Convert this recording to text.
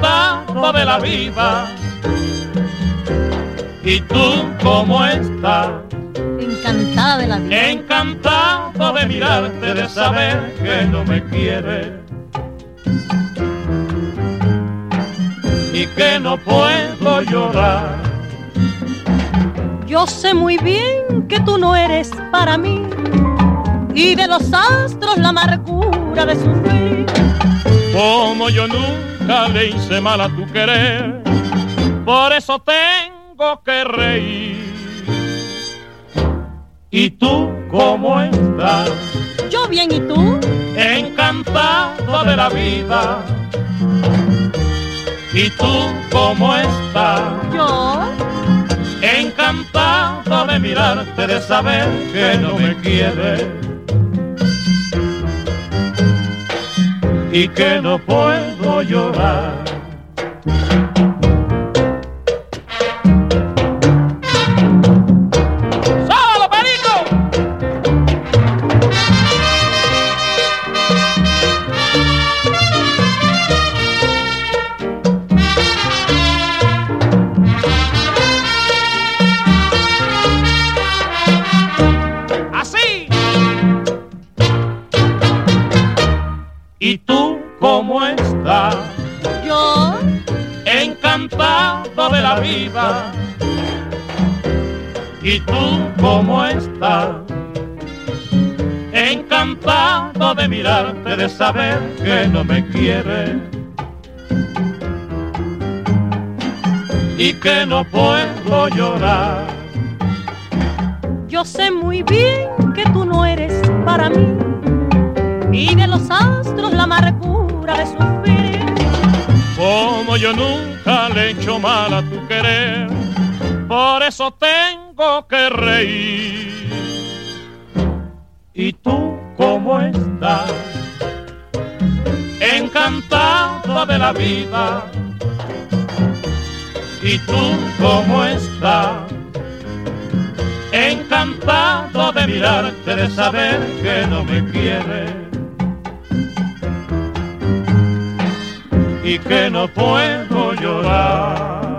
encantado de la vida. ¿Y tú cómo estás? Encantada de la vida. Encantado de mirarte, de saber que no me quieres y que no puedo llorar. Yo sé muy bien que tú no eres para mí, y de los astros la amargura de sufrir. Como yo nunca le hice mal a tu querer, por eso tengo que reír. ¿Y tú cómo estás? Yo bien, ¿y tú? Encantado de la vida. ¿Y tú cómo estás? Yo encantado de mirarte, de saber que no me quieres y que no puedo llorar. ¡Sábalo, Perico! ¿Y tú cómo estás? Yo encantado de la vida. ¿Y tú cómo estás? Encantado de mirarte, de saber que no me quieres y que no puedo llorar. Yo sé muy bien que tú no eres para mí, y de los astros la amargura de sufrir. Como yo nunca le he hecho mal a tu querer, por eso tengo que reír. ¿Y tú cómo estás? Encantado de la vida. ¿Y tú cómo estás? Encantado de mirarte, de saber que no me quieres y que no puedo llorar.